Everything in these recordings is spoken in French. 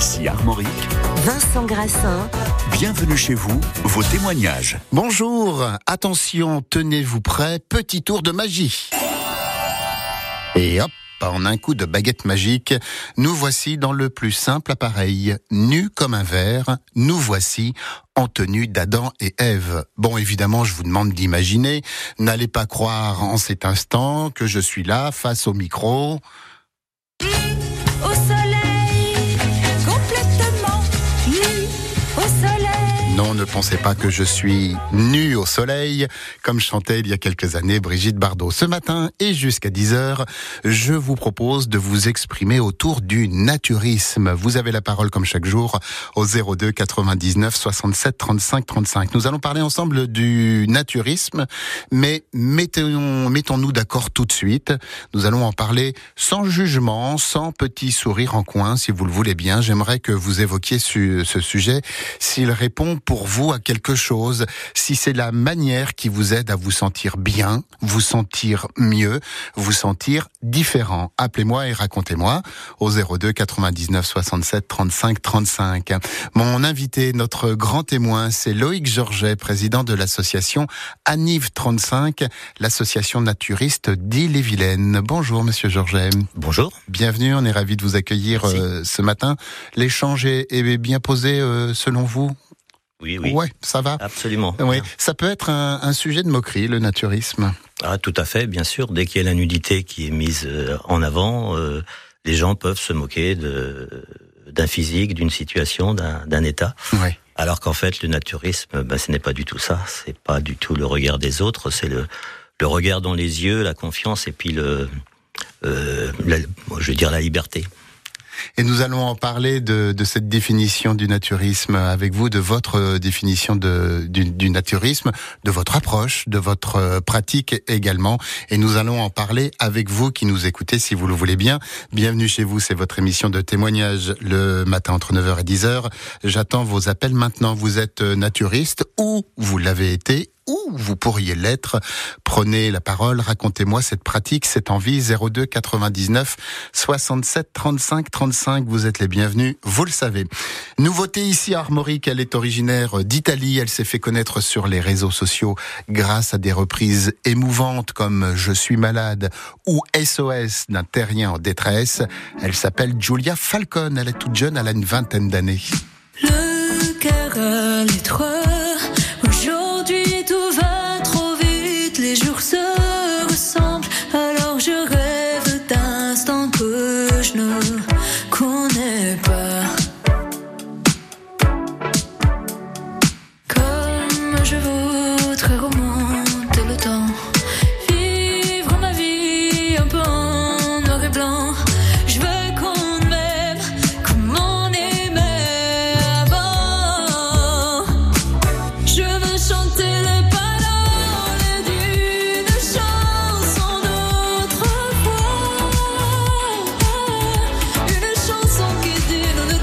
Ici Armorique, Vincent Grassin. Bienvenue chez vous, vos témoignages. Bonjour, attention, tenez-vous prêts, petit tour de magie. Et hop, en un coup de baguette magique, nous voici dans le plus simple appareil. Nu comme un verre, nous voici en tenue d'Adam et Ève. Bon, évidemment, je vous demande d'imaginer. N'allez pas croire en cet instant que je suis là, face au micro. Au soleil, complètement nu au soleil. Non, ne pensez pas que je suis nu au soleil, comme chantait il y a quelques années Brigitte Bardot. Ce matin et jusqu'à 10h, je vous propose de vous exprimer autour du naturisme. Vous avez la parole comme chaque jour au 02 99 67 35 35. Nous allons parler ensemble du naturisme, mais mettons-nous d'accord tout de suite. Nous allons en parler sans jugement, sans petit sourire en coin, si vous le voulez bien. J'aimerais que vous évoquiez ce sujet, s'il répond pour vous à quelque chose, si c'est la manière qui vous aide à vous sentir bien, vous sentir mieux, vous sentir différent. Appelez-moi et racontez-moi au 02 99 67 35 35. Mon invité, notre grand témoin, c'est Loïc Georget, président de l'association Aniv 35, l'association naturiste d'Ille-et-Vilaine. Bonjour monsieur Georget. Bonjour. Bienvenue, on est ravis de vous accueillir ce matin. L'échange est bien posé selon vous ? Oui. Ouais, ça va. Absolument. Oui, ça peut être un sujet de moquerie, le naturisme. Ah, tout à fait, bien sûr. Dès qu'il y a la nudité qui est mise en avant, les gens peuvent se moquer d'un physique, d'une situation, d'un état. Ouais. Alors qu'en fait, le naturisme, ce n'est pas du tout ça. C'est pas du tout le regard des autres. C'est le regard dans les yeux, la confiance et puis la liberté. Et nous allons en parler de cette définition du naturisme avec vous, de votre définition du naturisme, de votre approche, de votre pratique également. Et nous allons en parler avec vous qui nous écoutez, si vous le voulez bien. Bienvenue chez vous, c'est votre émission de témoignage le matin entre 9h et 10h. J'attends vos appels maintenant. Vous êtes naturiste ou vous l'avez été ou vous pourriez l'être. Prenez la parole, racontez-moi cette pratique, cette envie. 02 99 67 35 35. Vous êtes les bienvenus, vous le savez. Nouveauté ici à Armorique, elle est originaire d'Italie. Elle s'est fait connaître sur les réseaux sociaux grâce à des reprises émouvantes comme Je suis malade ou SOS d'un terrien en détresse. Elle s'appelle Giulia Falcone. Elle est toute jeune, elle a une vingtaine d'années. Le cœur à l'étroit. Aujourd'hui tout va trop vite, les jours se ressemblent, alors je rêve d'instants que je ne connais pas. Comme je voudrais remonter le temps, vivre ma vie un peu en noir et blanc. Je veux qu'on m'aime comme on aimait avant. Je veux chanter les paroles d'une chanson d'autrefois. Une chanson qui dit nous ne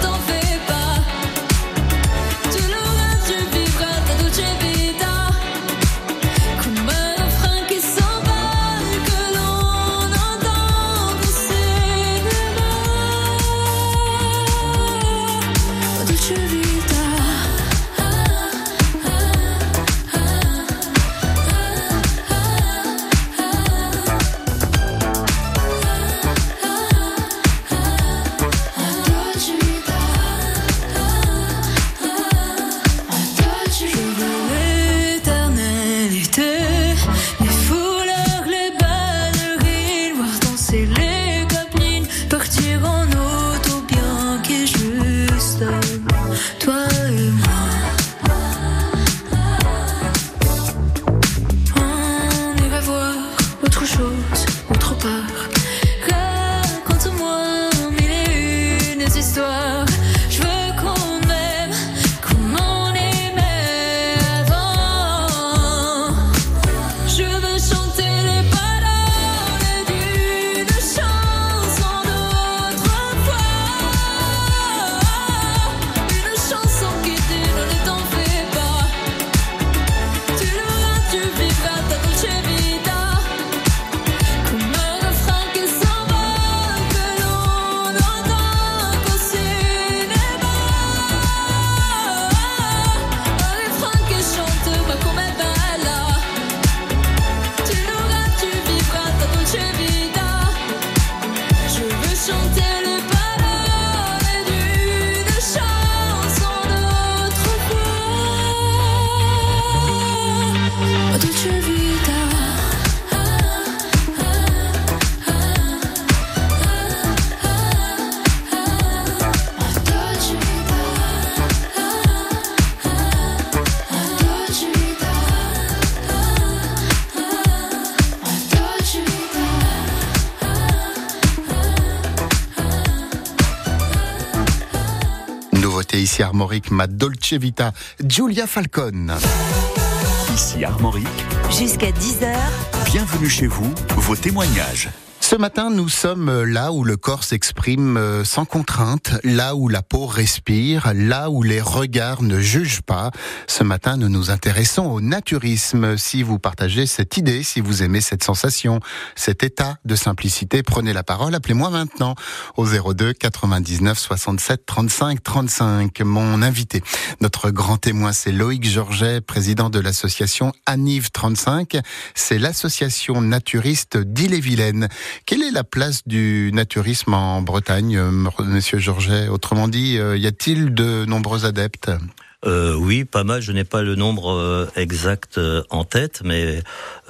nouveauté ici Armorique, ma Dolce Vita, Giulia Falcone. Ici Armorique, Jusqu'à 10h, bienvenue chez vous, vos témoignages. Ce matin, nous sommes là où le corps s'exprime sans contrainte, là où la peau respire, là où les regards ne jugent pas. Ce matin, nous nous intéressons au naturisme. Si vous partagez cette idée, si vous aimez cette sensation, cet état de simplicité, prenez la parole. Appelez-moi maintenant au 02 99 67 35 35. Mon invité, notre grand témoin, c'est Loïc Georget, président de l'association Aniv 35. C'est l'association naturiste d'Ille-et-Vilaine. Quelle est la place du naturisme en Bretagne, monsieur Georget? Autrement dit, y a-t-il de nombreux adeptes? Oui, pas mal. Je n'ai pas le nombre exact en tête, mais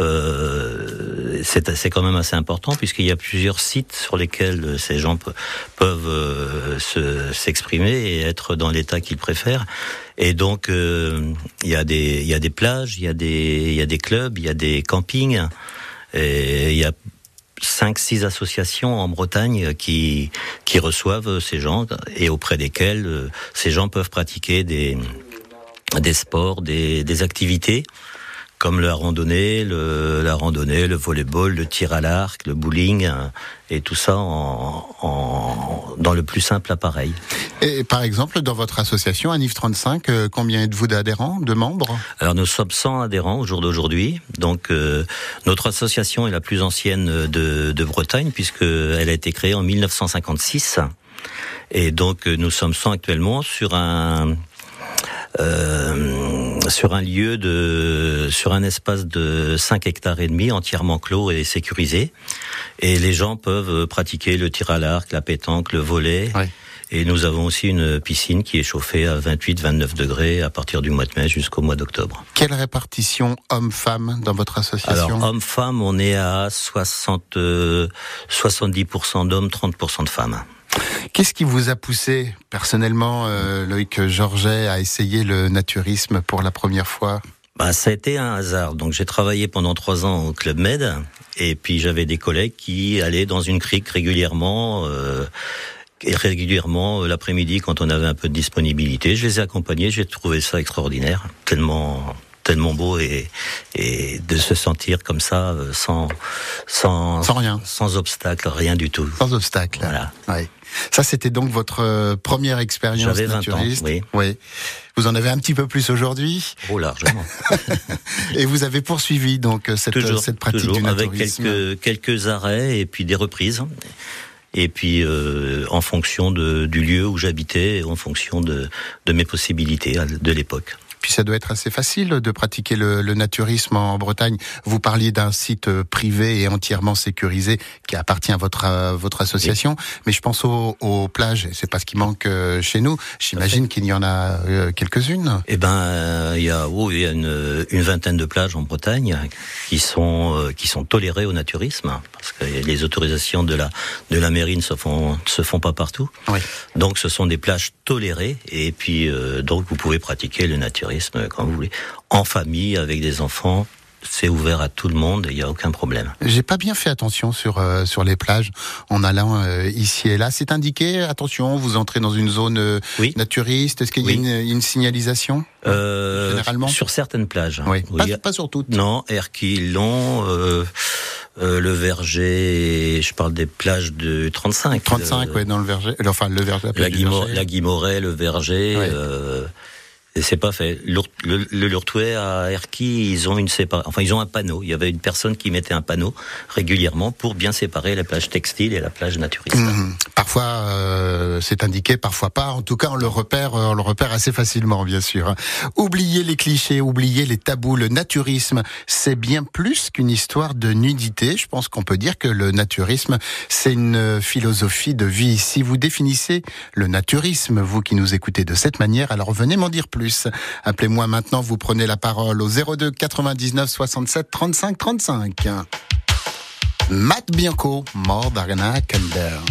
c'est quand même assez important puisqu'il y a plusieurs sites sur lesquels ces gens peuvent s'exprimer et être dans l'état qu'ils préfèrent. Et donc il y a des plages, il y a des clubs, il y a des campings, et il y a 5-6 associations en Bretagne qui reçoivent ces gens et auprès desquels ces gens peuvent pratiquer des sports, des activités comme la randonnée, le volleyball, le tir à l'arc, le bowling, et tout ça dans le plus simple appareil. Et par exemple, dans votre association Aniv 35, combien êtes-vous d'adhérents, de membres? Alors nous sommes 100 adhérents au jour d'aujourd'hui. Donc notre association est la plus ancienne de Bretagne puisqu'elle a été créée en 1956. Et donc nous sommes 100 actuellement sur un espace de 5 hectares et demi entièrement clos et sécurisé. Et les gens peuvent pratiquer le tir à l'arc, la pétanque, le volley. Oui. Et nous avons aussi une piscine qui est chauffée à 28-29 degrés à partir du mois de mai jusqu'au mois d'octobre. Quelle répartition hommes-femmes dans votre association? Alors, hommes-femmes, on est à 70% d'hommes, 30% de femmes. Qu'est-ce qui vous a poussé, personnellement, Loïc Georget, à essayer le naturisme pour la première fois? Ça a été un hasard. Donc, j'ai travaillé pendant 3 ans au Club Med, et puis j'avais des collègues qui allaient dans une crique régulièrement l'après-midi quand on avait un peu de disponibilité. Je les ai accompagnés, j'ai trouvé ça extraordinaire, tellement beau et de se sentir comme ça sans rien, sans obstacle, rien du tout. Sans obstacle. Voilà. Ouais. Ça, c'était donc votre première expérience naturiste. J'avais 20 ans, oui. Oui. Vous en avez un petit peu plus aujourd'hui? Oh, largement. Et vous avez poursuivi donc cette pratique du naturisme? Avec quelques arrêts et puis des reprises. Et puis en fonction du lieu où j'habitais, en fonction de mes possibilités de l'époque. Puis ça doit être assez facile de pratiquer le naturisme en Bretagne. Vous parliez d'un site privé et entièrement sécurisé qui appartient à votre association, oui. Mais je pense aux plages, c'est pas ce qui manque chez nous. J'imagine qu'il y en a quelques-unes. Eh ben, il y a une vingtaine de plages en Bretagne qui sont tolérées au naturisme, parce que les autorisations de la mairie ne se font pas partout. Oui. Donc ce sont des plages tolérées, et puis donc vous pouvez pratiquer le naturisme quand vous voulez, en famille, avec des enfants. C'est ouvert à tout le monde et il n'y a aucun problème. J'ai pas bien fait attention sur les plages en allant ici et là. C'est indiqué, attention, vous entrez dans une zone oui. naturiste. Est-ce qu'il y a une signalisation généralement sur certaines plages. Oui. Pas sur toutes. Non, Erquillon, le Verger, je parle des plages de 35. 35, oui, dans le Verger. Enfin, le Verger. La Guimoret, le Verger. Oui. Et c'est pas fait. Le Lurtouet à Erquy, ils ont ils ont un panneau. Il y avait une personne qui mettait un panneau régulièrement pour bien séparer la plage textile et la plage naturiste. Parfois c'est indiqué, parfois pas. En tout cas, on le repère assez facilement, bien sûr. Oubliez les clichés, oubliez les tabous. Le naturisme, c'est bien plus qu'une histoire de nudité. Je pense qu'on peut dire que le naturisme, c'est une philosophie de vie. Si vous définissez le naturisme, vous qui nous écoutez de cette manière, alors venez m'en dire plus. Appelez-moi maintenant, vous prenez la parole au 02 99 67 35 35. Matt Bianco, More Than I Can Bear.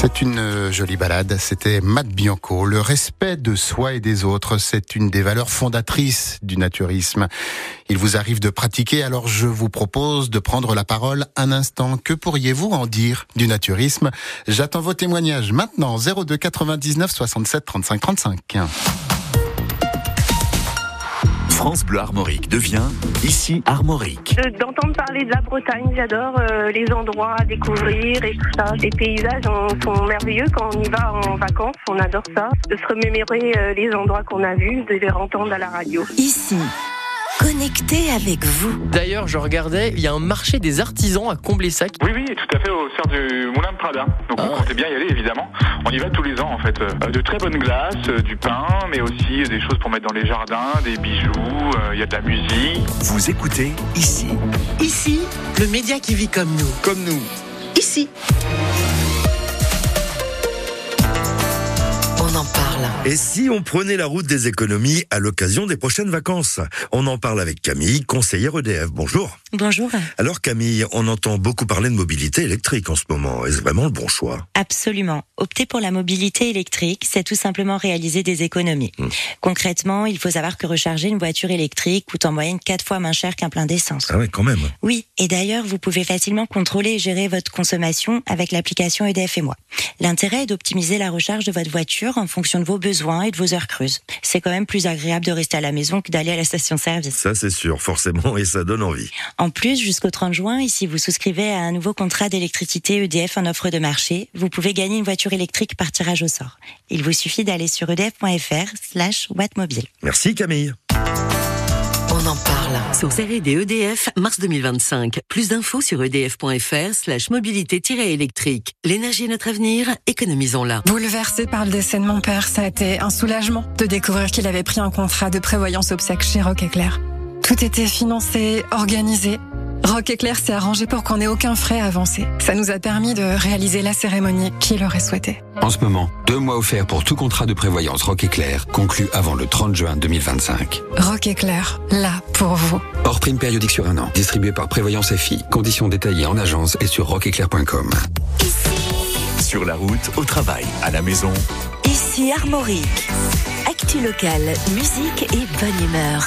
C'est une jolie balade, c'était Matt Bianco. Le respect de soi et des autres, c'est une des valeurs fondatrices du naturisme. Il vous arrive de pratiquer, alors je vous propose de prendre la parole un instant. Que pourriez-vous en dire du naturisme ? J'attends vos témoignages maintenant, 02 99 67 35 35. France Bleu Armorique devient ici Armorique. D'entendre parler de la Bretagne, j'adore les endroits à découvrir et tout ça. Les paysages sont merveilleux quand on y va en vacances, on adore ça. De se remémorer les endroits qu'on a vus, de les entendre à la radio. Ici, connecté avec vous. D'ailleurs, je regardais, il y a un marché des artisans à Comblessac. Oui, tout à fait, au sein du Moulin de Prada. Donc on comptait bien y aller, évidemment. On y va tous les ans, en fait. De très bonnes glaces, du pain, mais aussi des choses pour mettre dans les jardins, des bijoux, il y a de la musique. Vous écoutez ici. Ici, le média qui vit comme nous. Comme nous. Ici. On en parle. Et si on prenait la route des économies à l'occasion des prochaines vacances ? On en parle avec Camille, conseillère EDF. Bonjour. Bonjour. Alors Camille, on entend beaucoup parler de mobilité électrique en ce moment. Est-ce vraiment le bon choix ? Absolument. Opter pour la mobilité électrique, c'est tout simplement réaliser des économies. Concrètement, il faut savoir que recharger une voiture électrique coûte en moyenne 4 fois moins cher qu'un plein d'essence. Ah ouais, quand même. Oui, et d'ailleurs, vous pouvez facilement contrôler et gérer votre consommation avec l'application EDF et moi. L'intérêt est d'optimiser la recharge de votre voiture en fonction de vos besoins et de vos heures creuses. C'est quand même plus agréable de rester à la maison que d'aller à la station-service. Ça c'est sûr, forcément, et ça donne envie. En plus, jusqu'au 30 juin, si vous souscrivez à un nouveau contrat d'électricité EDF en offre de marché, vous pouvez gagner une voiture électrique par tirage au sort. Il vous suffit d'aller sur edf.fr/wattmobile. Merci Camille. On en parle. Source R&D EDF, mars 2025. Plus d'infos sur edf.fr/mobilité-électrique. L'énergie est notre avenir, économisons-la. Bouleversé par le décès de mon père, ça a été un soulagement de découvrir qu'il avait pris un contrat de prévoyance obsèques chez Rock Éclair. Tout était financé, organisé. Rock Éclair s'est arrangé pour qu'on n'ait aucun frais à avancer. Ça nous a permis de réaliser la cérémonie qu'il aurait souhaité. En ce moment, 2 mois offerts pour tout contrat de prévoyance Rock Éclair conclu avant le 30 juin 2025. Rock Éclair, là pour vous. Hors prime périodique sur 1 an, distribué par Prévoyance FI. Conditions détaillées en agence et sur rockeclair.com. Sur la route, au travail, à la maison. Ici Armorique. Actu locale, musique et bonne humeur.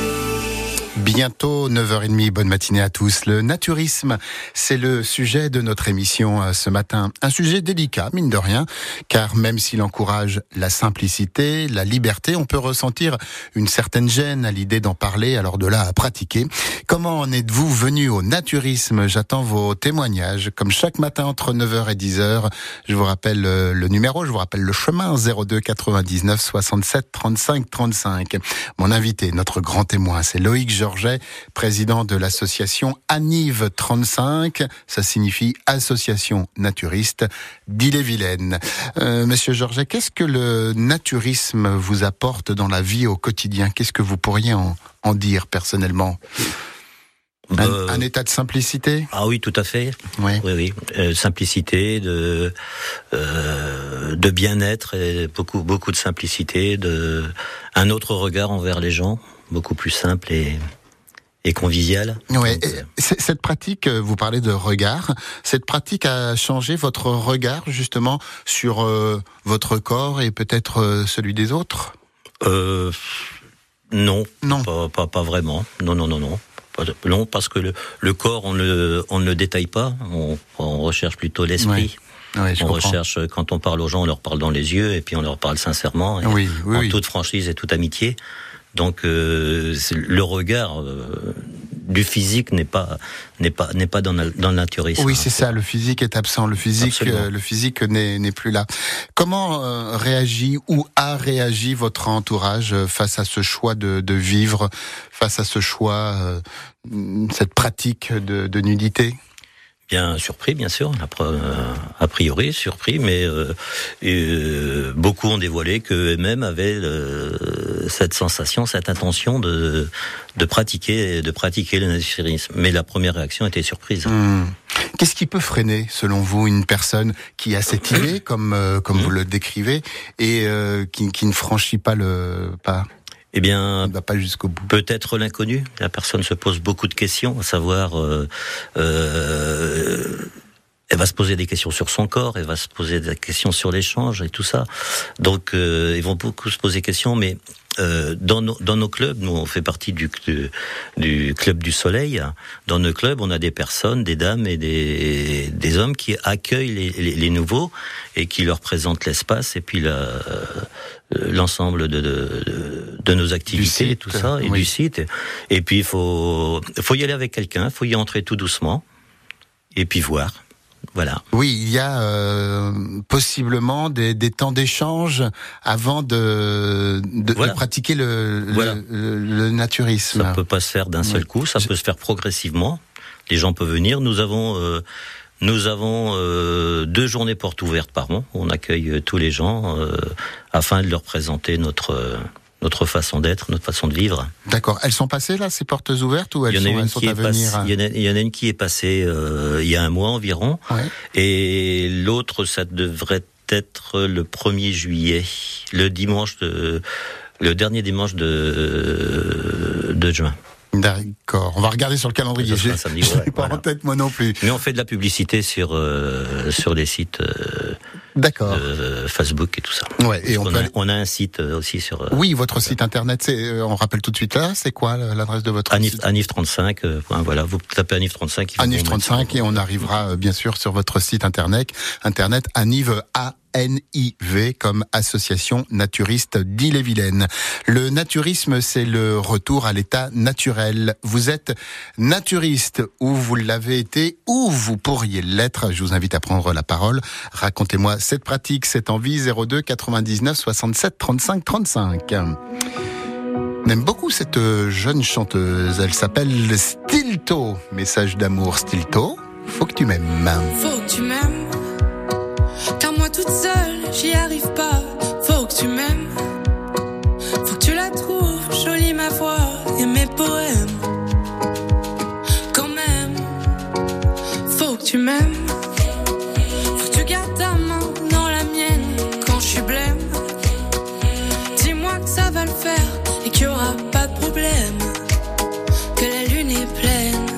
Bientôt 9h30, bonne matinée à tous. Le naturisme, c'est le sujet de notre émission ce matin. Un sujet délicat, mine de rien, car même s'il encourage la simplicité, la liberté, on peut ressentir une certaine gêne à l'idée d'en parler, alors de là à pratiquer. Comment en êtes-vous venu au naturisme ? J'attends vos témoignages, comme chaque matin entre 9h et 10h. Je vous rappelle le numéro, je vous rappelle le chemin, 02 99 67 35 35. Mon invité, notre grand témoin, c'est Loïc Georget, président de l'association Anive 35, ça signifie Association Naturiste d'Ille-et-Vilaine. Monsieur Georget, qu'est-ce que le naturisme vous apporte dans la vie au quotidien ? Qu'est-ce que vous pourriez en dire personnellement ? Un état de simplicité ? Ah oui, tout à fait. Oui. Simplicité, de bien-être, et beaucoup de simplicité, un autre regard envers les gens, beaucoup plus simple et convivial. Ouais. Cette pratique, vous parlez de regard, cette pratique a changé votre regard justement sur votre corps et peut-être celui des autres ? Non. Pas vraiment. Non. Non, parce que le corps, on ne le détaille pas, on recherche plutôt l'esprit. Ouais, on recherche, quand on parle aux gens, on leur parle dans les yeux, et puis on leur parle sincèrement, en toute franchise et toute amitié. Donc le regard du physique n'est pas dans le naturisme. Oui, c'est ça. Le physique est absent. Le physique n'est plus là. Comment réagit ou a réagi votre entourage face à ce choix de vivre, face à ce choix, cette pratique de nudité ? Bien surpris, bien sûr, a priori surpris, mais beaucoup ont dévoilé qu'eux-mêmes avaient cette sensation, cette intention de pratiquer le naturisme. Mais la première réaction était surprise. Qu'est-ce qui peut freiner, selon vous, une personne qui a cette idée, comme vous le décrivez, et qui ne franchit pas le pas ? Eh bien, il ne va pas jusqu'au bout. Peut-être l'inconnu. La personne se pose beaucoup de questions, à savoir elle va se poser des questions sur son corps, elle va se poser des questions sur l'échange et tout ça. Donc, ils vont beaucoup se poser des questions, mais dans nos clubs, nous on fait partie du club du soleil. Dans nos clubs, on a des personnes, des dames et des hommes qui accueillent les nouveaux et qui leur présentent l'espace et puis l'ensemble de nos activités et tout ça, et du site. Et puis il faut y aller avec quelqu'un, il faut y entrer tout doucement et puis voir. Voilà. Oui, il y a possiblement des temps d'échange avant de pratiquer le naturisme. Ça peut pas se faire d'un seul coup, ça peut se faire progressivement. Les gens peuvent venir. Nous avons 2 journées portes ouvertes par an. On accueille tous les gens afin de leur présenter notre façon d'être, notre façon de vivre. D'accord. Elles sont passées là, ces portes ouvertes, ou elles sont à venir? Il y en a une qui est passée il y a un mois environ, et l'autre, ça devrait être le 1er juillet, le dernier dimanche de juin. D'accord. On va regarder sur le calendrier. Je n'ai pas en tête moi non plus. Mais on fait de la publicité sur des sites Facebook et tout ça. Ouais, et on a un site aussi sur... Oui, votre site internet, on rappelle tout de suite là, c'est quoi l'adresse de votre site? Anif 35, voilà, vous tapez Anif 35. Anif 35 et on arrivera bien sûr sur votre site internet Aniv ANIV comme association naturiste d'Ille-et-Vilaine. Le naturisme, c'est le retour à l'état naturel. Vous êtes naturiste, ou vous l'avez été, ou vous pourriez l'être. Je vous invite à prendre la parole. Racontez-moi cette pratique, cette envie. 02 99 67 35 35. On aime beaucoup cette jeune chanteuse. Elle s'appelle Stilto. Message d'amour, Stilto. Faut que tu m'aimes. Faut que tu m'aimes. Car moi toute seule, j'y arrive pas. Faut que tu m'aimes. Faut que tu la trouves jolie ma voix et mes poèmes. Quand même, faut que tu m'aimes. Faut que tu gardes ta main dans la mienne quand je suis blême. Dis-moi que ça va le faire et qu'il y aura pas de problème. Que la lune est pleine.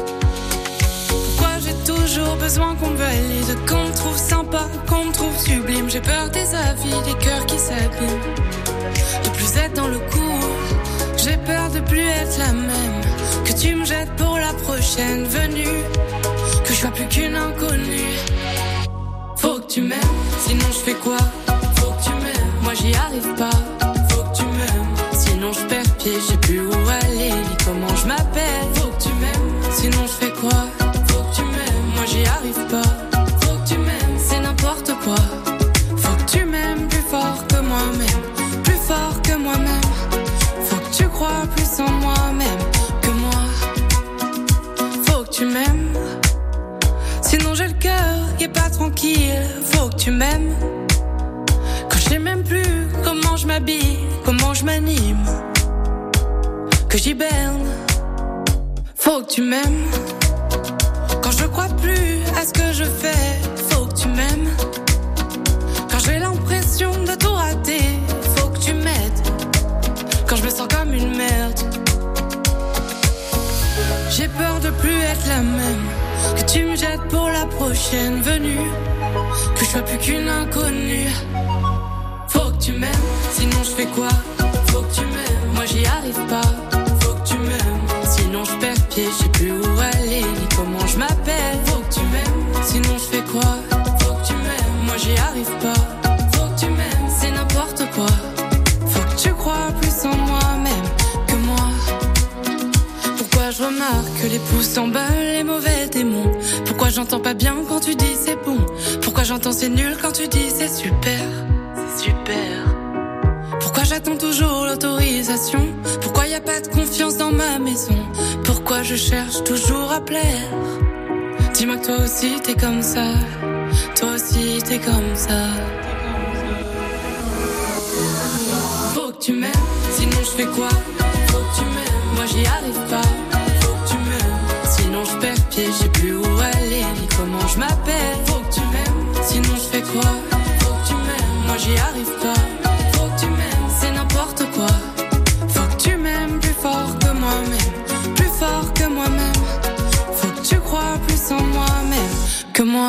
Pourquoi j'ai toujours besoin qu'on me valide, qu'on me trouve sympa, qu'on me trouve sublime. J'ai peur des avis, des cœurs qui s'abîment, de plus être dans le coup. J'ai peur de plus être la même, que tu me jettes pour la prochaine venue, que je sois plus qu'une inconnue. Faut que tu m'aimes, sinon je fais quoi? Faut que tu m'aimes, moi j'y arrive pas. Faut que tu m'aimes, sinon je perds pied, je sais plus où aller, ni comment je m'appelle. Faut que tu m'aimes, sinon je fais quoi? Faut que tu m'aimes, moi j'y arrive pas. Faut que tu m'aimes, c'est n'importe quoi. Faut que tu m'aimes plus fort que moi-même, plus fort que moi-même. Faut que tu crois plus en moi-même que moi. Faut que tu m'aimes, sinon j'ai le cœur qui est pas tranquille. Faut que tu m'aimes, quand je sais même plus comment je m'habille, comment je m'anime, que j'hiberne. Faut que tu m'aimes, quand je crois plus à ce que je fais. Faut que tu m'aimes, quand j'ai l'impression de tout rater. Faut que tu m'aides, quand je me sens comme une merde. J'ai peur de plus être la même, que tu me jettes pour la prochaine venue, que je sois plus qu'une inconnue. Faut que tu m'aimes, sinon je fais quoi? Faut que tu m'aimes, moi j'y arrive pas. Faut que tu m'aimes, sinon je perds pied, je sais plus où aller, ni comment je m'appelle. Faut que tu m'aimes, sinon je fais quoi? Faut que tu m'aimes, moi j'y arrive pas. Faut que tu m'aimes, c'est n'importe quoi. Faut que tu crois plus en moi-même que moi. Pourquoi je remarque que les pouces s'emballent, les mauvais démons? Pourquoi j'entends pas bien quand tu dis c'est bon? Pourquoi j'entends c'est nul quand tu dis c'est super? C'est super. Pourquoi j'attends toujours l'autorisation? Pourquoi y a pas de confiance dans ma maison? Pourquoi je cherche toujours à plaire? Dis-moi que toi aussi t'es comme ça. Toi aussi t'es comme ça. Faut que tu m'aimes, sinon je fais quoi? Faut que tu m'aimes, moi j'y arrive pas. Faut que tu m'aimes, sinon je perds pied, je sais plus où aller, ni comment je m'appelle. Faut que tu m'aimes, sinon je fais quoi? Faut que tu m'aimes, moi j'y arrive pas. Faut que tu m'aimes, c'est n'importe quoi. Faut que tu m'aimes plus fort que moi-même, plus fort que moi-même. Faut que tu crois plus en moi-même que moi.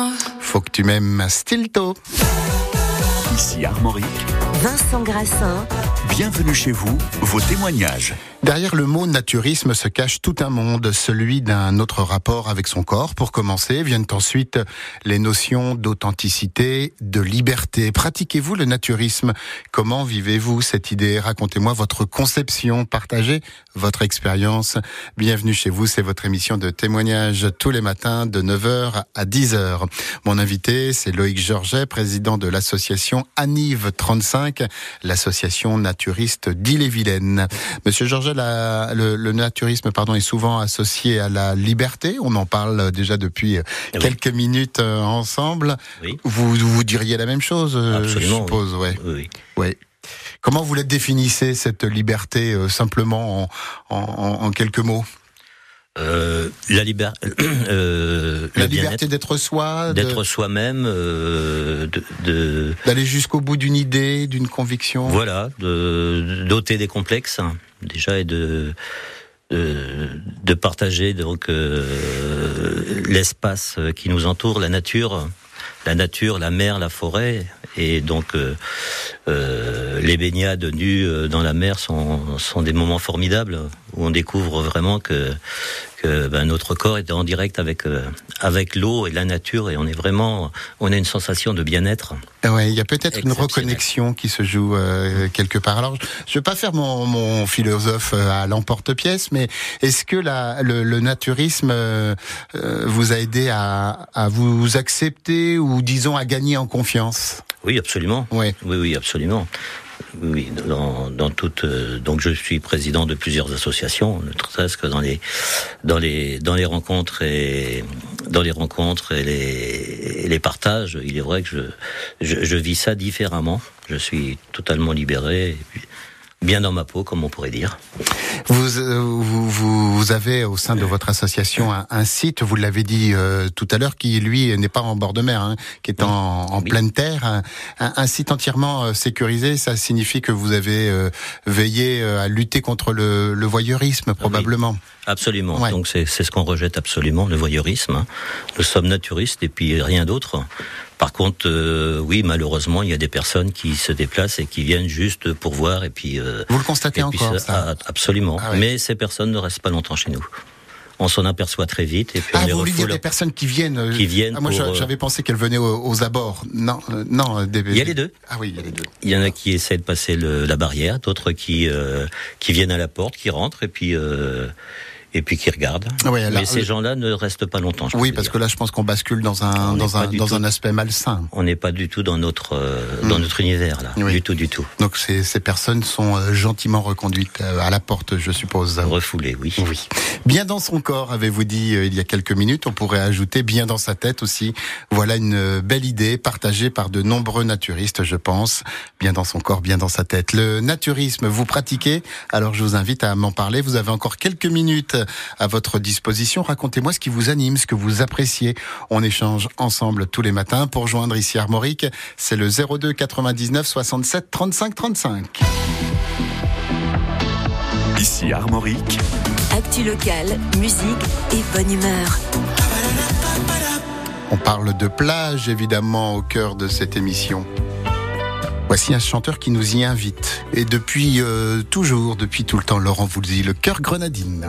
Faut que tu m'aimes, Stilto. Ici Armorique. Vincent Grassin. Bienvenue chez vous, vos témoignages. Derrière le mot naturisme se cache tout un monde, celui d'un autre rapport avec son corps. Pour commencer, viennent ensuite les notions d'authenticité, de liberté. Pratiquez-vous le naturisme? Comment vivez-vous cette idée? Racontez-moi votre conception, partagez votre expérience. Bienvenue chez vous, c'est votre émission de témoignages tous les matins de 9h à 10h. Mon invité, c'est Loïc Georget, président de l'association Anive 35, l'association naturiste d'Ille-et-Vilaine. Monsieur Georget, le naturisme est souvent associé à la liberté. On en parle déjà depuis quelques minutes ensemble. Oui. Vous diriez la même chose, je suppose. Oui. Oui. Comment vous la définissez, cette liberté, simplement en quelques mots? La liberté d'être soi, d'être soi-même, d'aller jusqu'au bout d'une idée, d'une conviction. Voilà, d'ôter des complexes déjà et de partager donc l'espace qui nous entoure, la nature, la mer, la forêt, et donc les baignades nues dans la mer sont des moments formidables où on découvre vraiment que notre corps est en direct avec l'eau et la nature, et on a une sensation de bien-être. Ouais, il y a peut-être une reconnexion qui se joue quelque part. Alors, je vais pas faire mon philosophe à l'emporte-pièce, mais est-ce que le naturisme vous a aidé à vous accepter, ou disons à gagner en confiance? Oui, absolument. Oui, absolument. Oui, dans toute. Donc, je suis président de plusieurs associations, ne serait-ce que dans les rencontres et les partages. Il est vrai que je vis ça différemment. Je suis totalement libéré, et puis bien dans ma peau, comme on pourrait dire. Vous avez au sein de votre association un site, vous l'avez dit tout à l'heure, qui lui n'est pas en bord de mer, qui est en pleine terre, un site entièrement sécurisé. Ça signifie que vous avez veillé à lutter contre le voyeurisme, probablement. Oui, absolument. Ouais. Donc c'est ce qu'on rejette absolument, le voyeurisme. Nous sommes naturistes et puis rien d'autre. Par contre, oui, malheureusement, il y a des personnes qui se déplacent et qui viennent juste pour voir, et puis. Vous le constatez encore, ça? Absolument. Ah, ouais. Mais ces personnes ne restent pas longtemps chez nous. On s'en aperçoit très vite, et puis on les vous voulez dire des personnes qui viennent. Moi, j'avais pensé qu'elles venaient aux abords. Non. Il y a les deux. Ah oui, il y a les deux. Il y en a qui essaient de passer la barrière, d'autres qui viennent à la porte, qui rentrent, et puis qui regardent. Ouais, mais ces gens-là ne restent pas longtemps. Oui, parce que là, je pense qu'on bascule dans un aspect malsain. On n'est pas du tout dans notre univers là, oui. Du tout. Donc ces personnes sont gentiment reconduites à la porte, je suppose. Refoulées, oui. Bien dans son corps, avez-vous dit il y a quelques minutes. On pourrait ajouter bien dans sa tête aussi. Voilà une belle idée partagée par de nombreux naturistes, je pense. Bien dans son corps, bien dans sa tête. Le naturisme, vous pratiquez? Alors je vous invite à m'en parler. Vous avez encore quelques minutes à votre disposition. Racontez-moi ce qui vous anime, ce que vous appréciez. On échange ensemble tous les matins. Pour joindre ici Armorique, c'est le 02 99 67 35 35. Ici Armorique. Actu locale, musique et bonne humeur. On parle de plage, évidemment, au cœur de cette émission. Voici un chanteur qui nous y invite. Et depuis toujours, depuis tout le temps, Laurent Voulzy, le Cœur Grenadine.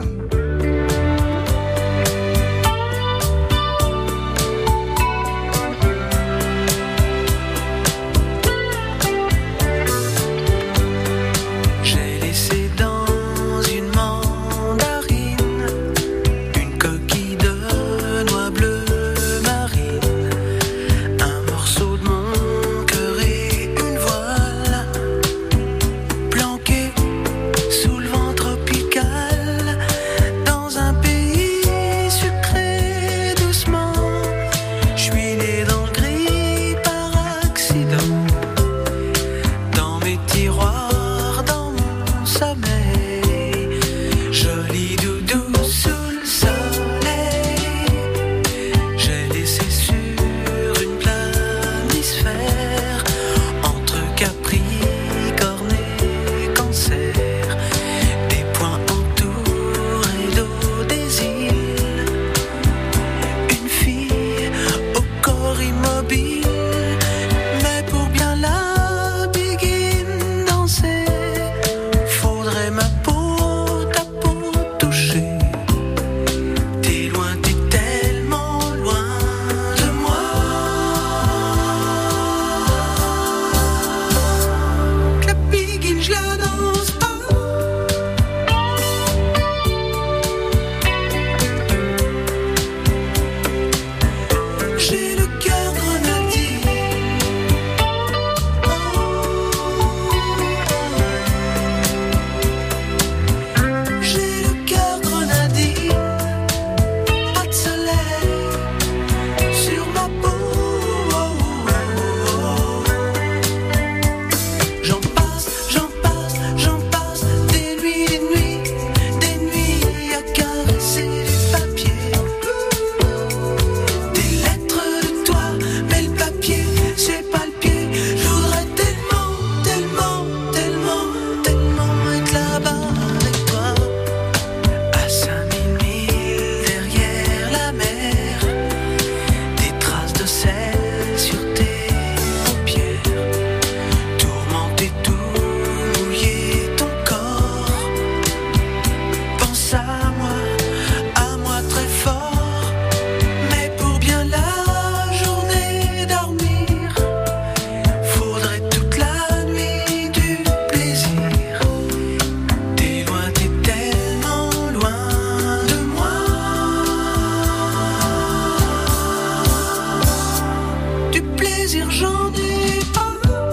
Corps immobile. tes doux mouiller ton corps. Pense à moi très fort. Mais pour bien la journée dormir, faudrait toute la nuit du plaisir. T'es loin, t'es tellement loin de moi. Du plaisir j'en ai pas.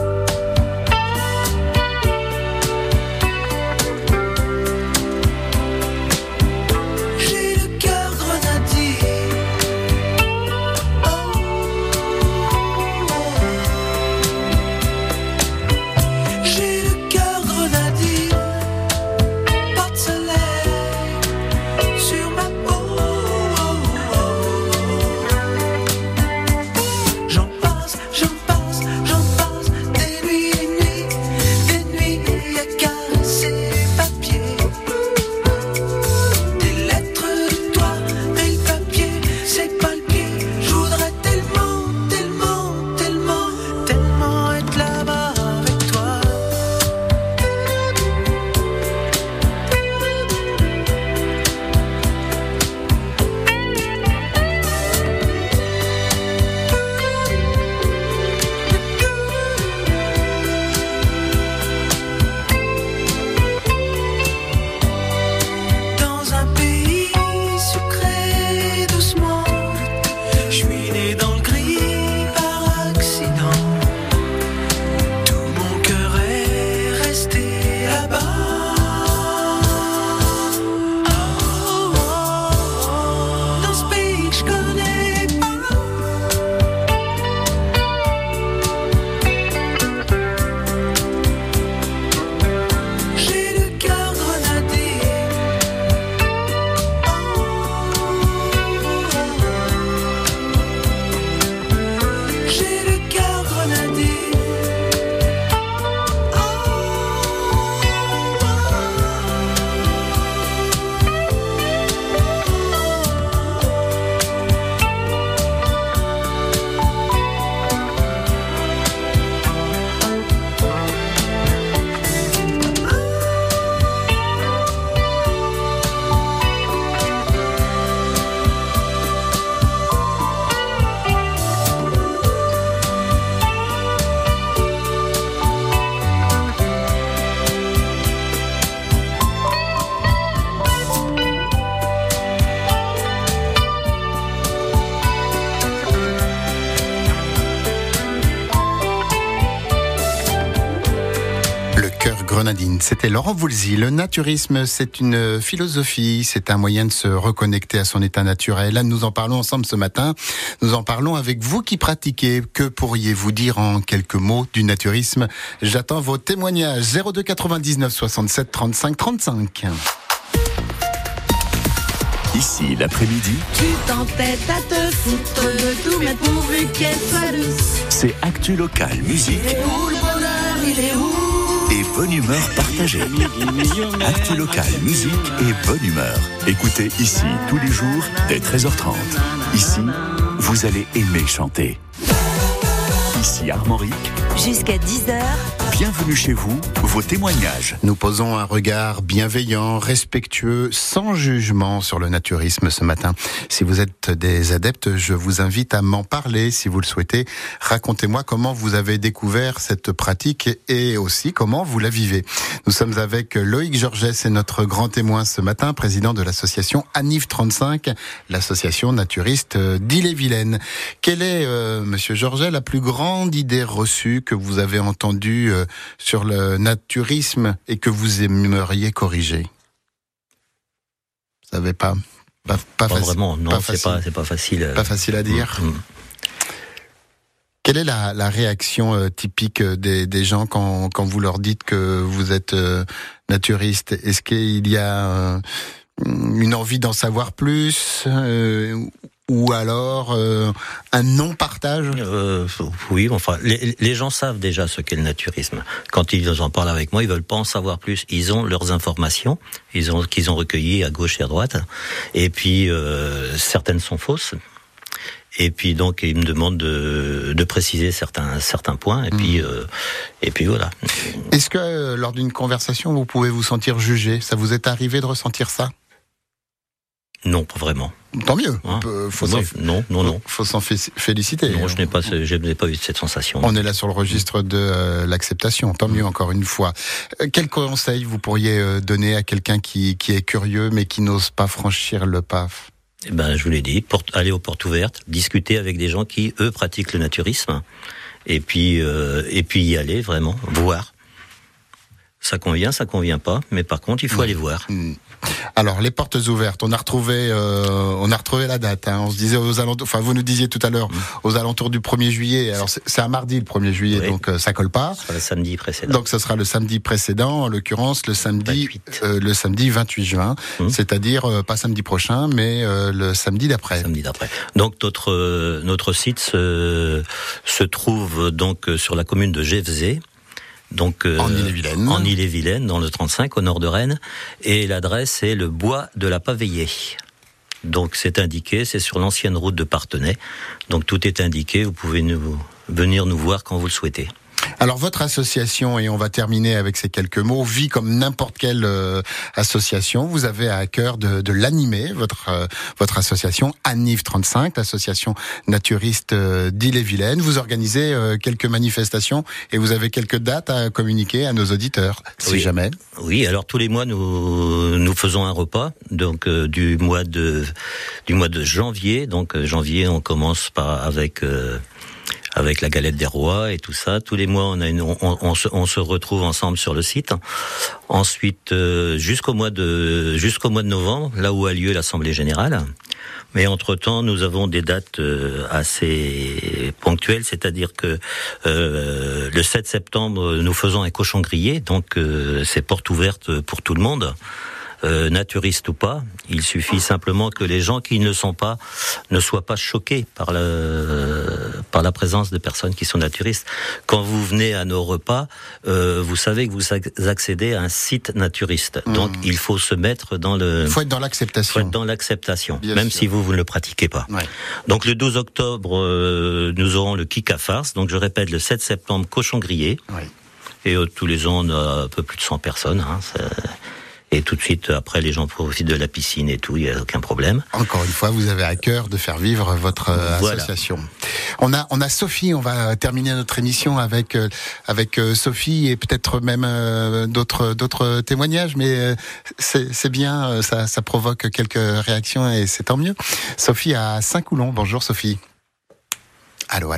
J'ai le cœur grenadier. J'ai le cœur grenadier. Pas de soleil sur ma peau. J'en passe des nuits à caresser les papiers. Des lettres de toi, mais le papier, c'est pas le pied. Je voudrais tellement être là-bas avec toi. Dans un pays sucré doucement, je suis né dans le gris par accident. Tout mon cœur est resté là-bas. Dans ce pays que je connais pas. J'ai le cœur grenadier. J'ai le cœur grenadier. Le cœur grenadine, c'était Laurent Voulzy. Le naturisme, c'est une philosophie, c'est un moyen de se reconnecter à son état naturel. Là, nous en parlons ensemble ce matin. Nous en parlons avec vous qui pratiquez. Que pourriez-vous dire en quelques mots du naturisme? J'attends vos témoignages. 02 99 67 35 35. Ici, l'après-midi, Tu t'entêtes à te foutre de tout, mais pourvu qu'elle soit douce. c'est Actu Local, musique Et où le bonheur, il est où? et bonne humeur partagée. Actu Local, musique et bonne humeur. Écoutez ici tous les jours dès 13h30. Ici, vous allez aimer chanter. Ici Armorique, Jusqu'à 10h, bienvenue chez vous, vos témoignages. Nous posons un regard bienveillant, respectueux, sans jugement sur le naturisme ce matin. Si vous êtes des adeptes, je vous invite à m'en parler si vous le souhaitez. Racontez-moi comment vous avez découvert cette pratique et aussi comment vous la vivez. Nous sommes avec Loïc Georget, c'est notre grand témoin ce matin, président de l'association Aniv 35, l'association naturiste d'Ille-et-Vilaine. Quelle est, monsieur Georget, la plus grande idée reçue que vous avez entendue sur le naturisme et que vous aimeriez corriger? Vous savez pas Vraiment, non, c'est pas facile. Pas facile à dire. Quelle est la réaction typique des gens quand vous leur dites que vous êtes naturiste? Est-ce qu'il y a une envie d'en savoir plus ou alors un non-partage? Oui, enfin, les gens savent déjà ce qu'est le naturisme. Quand ils en parlent avec moi, ils veulent pas en savoir plus. Ils ont leurs informations, qu'ils ont recueillies à gauche et à droite, et puis certaines sont fausses. Et puis donc il me demande de préciser certains points. Et puis voilà. Est-ce que lors d'une conversation vous pouvez vous sentir jugé? Ça vous est arrivé de ressentir ça? Non, pas vraiment. Tant mieux. Non. Faut s'en féliciter. Non, je n'ai pas eu cette sensation. On est là sur le registre de l'acceptation. Tant mieux, encore une fois. Quel conseil vous pourriez donner à quelqu'un qui est curieux mais qui n'ose pas franchir le pas? Eh ben, je vous l'ai dit, aller aux portes ouvertes, discuter avec des gens qui, eux, pratiquent le naturisme, et puis y aller vraiment, voir. Ça convient pas, mais par contre, il faut aller voir. Alors, les portes ouvertes, on a retrouvé la date. Hein. On se disait aux alentours, enfin, vous nous disiez tout à l'heure, aux alentours du 1er juillet. Alors, c'est un mardi le 1er juillet, oui. Donc ça colle pas. Ce sera le samedi précédent. Donc, ce sera le samedi précédent, en l'occurrence le samedi 28 juin, c'est-à-dire pas samedi prochain, mais le samedi d'après. Donc, notre site se trouve donc sur la commune de Gévesay. Donc en Ille-et-Vilaine. En Ille-et-Vilaine, dans le 35, au nord de Rennes, et l'adresse est le bois de la Paveillée. Donc c'est indiqué, c'est sur l'ancienne route de Parthenay. Donc tout est indiqué, vous pouvez venir nous voir quand vous le souhaitez. Alors votre association, et on va terminer avec ces quelques mots, vit comme n'importe quelle association. Vous avez à cœur de l'animer, votre association ANIV 35, l'association naturiste d'Ille-et-Vilaine. Vous organisez quelques manifestations et vous avez quelques dates à communiquer à nos auditeurs, si jamais. Oui, alors tous les mois nous faisons un repas, donc du mois de janvier. Donc janvier, on commence avec la galette des rois et tout ça. Tous les mois, on se retrouve ensemble sur le site. Ensuite, jusqu'au mois de novembre, là où a lieu l'Assemblée Générale. Mais entre-temps, nous avons des dates assez ponctuelles, c'est-à-dire que le 7 septembre, nous faisons un cochon grillé, donc c'est porte ouverte pour tout le monde. Naturiste ou pas, il suffit simplement que les gens qui ne soient pas choqués par la présence de personnes qui sont naturistes. Quand vous venez à nos repas, vous savez que vous accédez à un site naturiste. Donc il faut se mettre il faut être dans l'acceptation. Faut être dans l'acceptation, bien même sûr. si vous ne le pratiquez pas. Ouais. Donc le 12 octobre, nous aurons le kick à farce. Donc je répète, le 7 septembre, cochon grillé. Ouais. Et tous les ans, on a un peu plus de 100 personnes. Et tout de suite, après, les gens profitent de la piscine et tout, il n'y a aucun problème. Encore une fois, vous avez à cœur de faire vivre votre association. On a Sophie, on va terminer notre émission avec Sophie et peut-être même d'autres témoignages, mais c'est bien, ça provoque quelques réactions et c'est tant mieux. Sophie à Saint-Coulon, bonjour Sophie. Allô,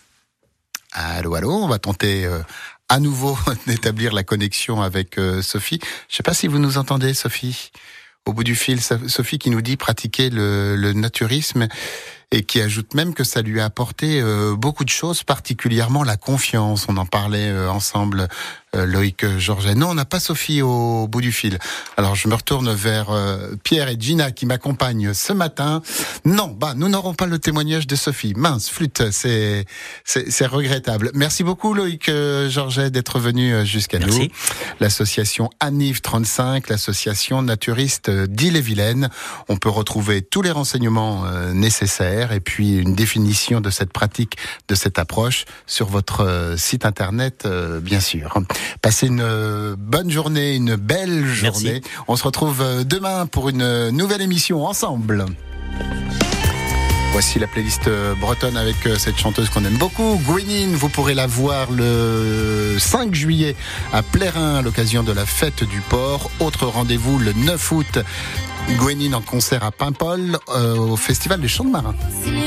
on va tenter à nouveau d'établir la connexion avec Sophie. Je ne sais pas si vous nous entendez, Sophie. Au bout du fil, Sophie qui nous dit pratiquer le naturisme et qui ajoute même que ça lui a apporté beaucoup de choses, particulièrement la confiance. On en parlait ensemble, Loïc Georget. Non, on n'a pas Sophie au bout du fil. Alors je me retourne vers Pierre et Gina qui m'accompagnent ce matin. Non, nous n'aurons pas le témoignage de Sophie. Mince, flûte, c'est regrettable. Merci beaucoup Loïc Georget d'être venu jusqu'à nous. L'association ANIV 35, l'association naturiste d'Ille-et-Vilaine. On peut retrouver tous les renseignements nécessaires et puis une définition de cette pratique, de cette approche sur votre site internet, bien sûr. Passez une bonne journée, une belle journée. Merci. On se retrouve demain pour une nouvelle émission ensemble. Voici la playlist bretonne avec cette chanteuse qu'on aime beaucoup, Gwenin. Vous pourrez la voir le 5 juillet à Plérin à l'occasion de la fête du port. Autre rendez-vous le 9 août, Gwenin en concert à Paimpol au Festival des Chants de Marins.